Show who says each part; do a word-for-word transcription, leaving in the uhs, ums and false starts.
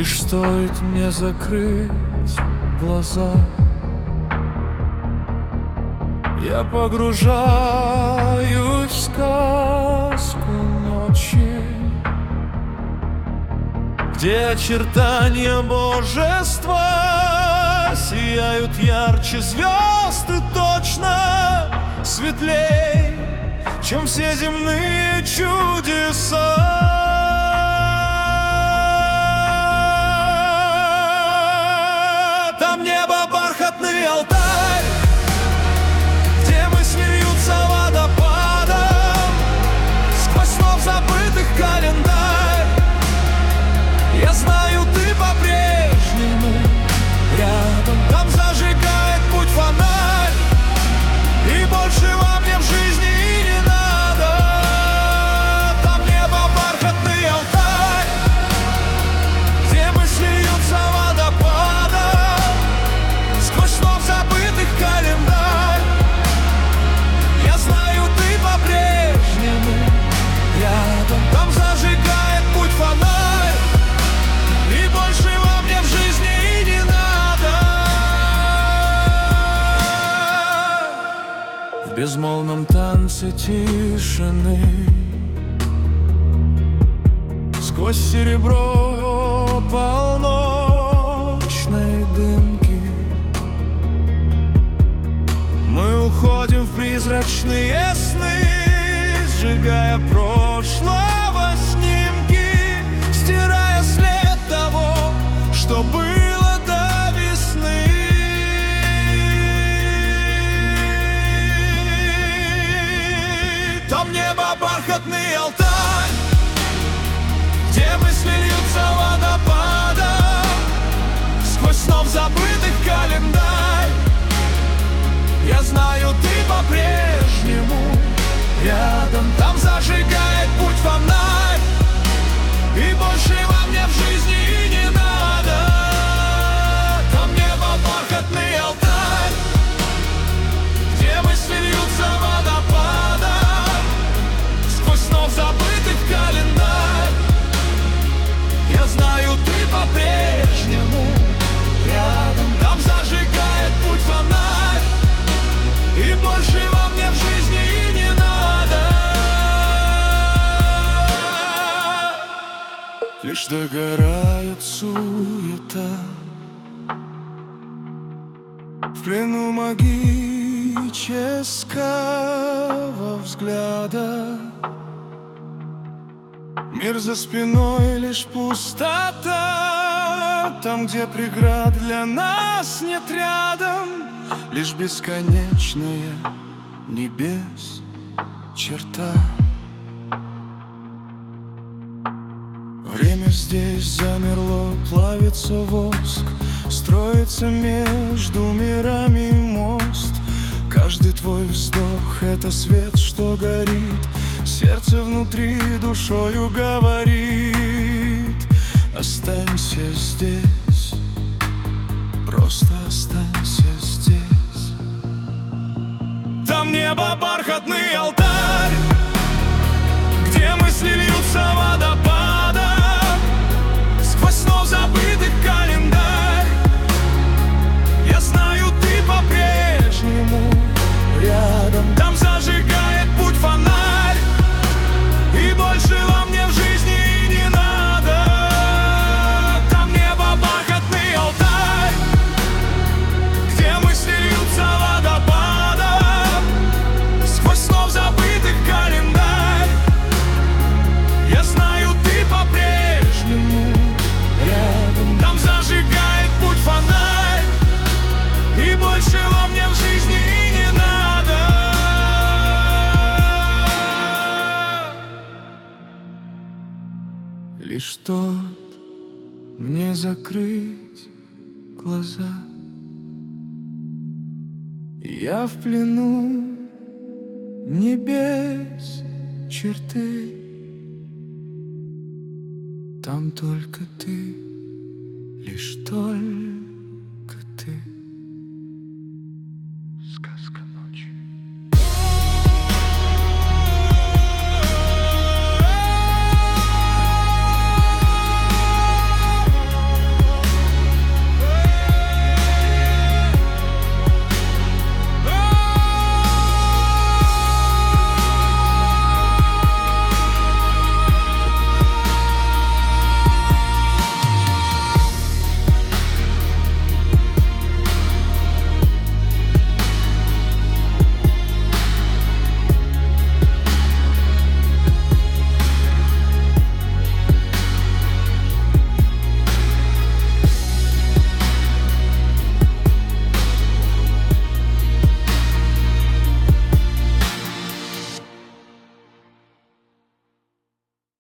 Speaker 1: Лишь стоит мне закрыть глаза, я погружаюсь в сказку ночи, где очертания божества сияют ярче звезд и точно светлей, чем все земные чудеса. Там небо, бархатный алтарь, где мысли льются водопадом, сквозь снов забытых календарь. Я знаю, ты по-прежнему рядом. Там зажигает путь фонарь, и больше во мне в жизни и не надо. Там небо, бархатный алтарь, где мысли льются водопадом, сквозь снов забытых календарь. Я знаю, ты по-прежнему рядом. Там зажигает путь фонарь, и больше во мне в жизни и не надо. В безмолвном танце тишины, сквозь серебро полночной дымки, мы уходим в призрачные сны, сжигая прошлого снимки, стирая след того, что было до весны. Там небо, бархатный алтарь, где мысли льются водопадом, сквозь снов забытых календарь. Я знаю, ты по-прежнему рядом. Там зажигает путь фонарь, и больше во мне в жизни и не надо. Там небо, бархатный алтарь, где мысли льются водопадом, сквозь снов забытых календарь. Я знаю, ты по-прежнему рядом. Там зажигает путь фонарь, и больше во мне в жизни и не надо. Лишь догорает суета, в плену магического взгляда. Мир за спиной лишь пустота, там, где преград для нас нет рядом, лишь бесконечная небес черта. Время здесь замерло, плавится воск, строится между мирами мост. Каждый твой вздох — это свет, что горит, сердце внутри душою говорит: останься здесь, просто останься здесь. Там небо, бархатный алтарь, где мысли льются водопадом, сквозь снов забытых календарь. Я знаю, ты по-прежнему рядом. Там зажигает путь фонарь, и больше во мне в жизни и не надо. Там небо, бархатный алтарь, где мысли льются водопадом, сквозь снов забытых календарь. Я знаю, ты по-прежнему рядом. Там зажигает путь фонарь, и больше во мне в жизни и не надо. Лишь тот мне закрыть глаза, я в плену небес черты. Там только ты, лишь только